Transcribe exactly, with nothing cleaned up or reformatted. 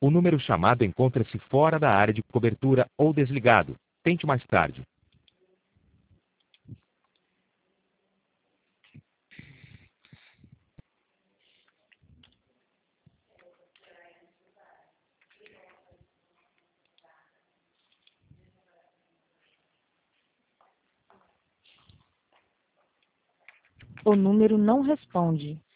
O número chamado encontra-se fora da área de cobertura ou desligado. Tente mais tarde. O número não responde.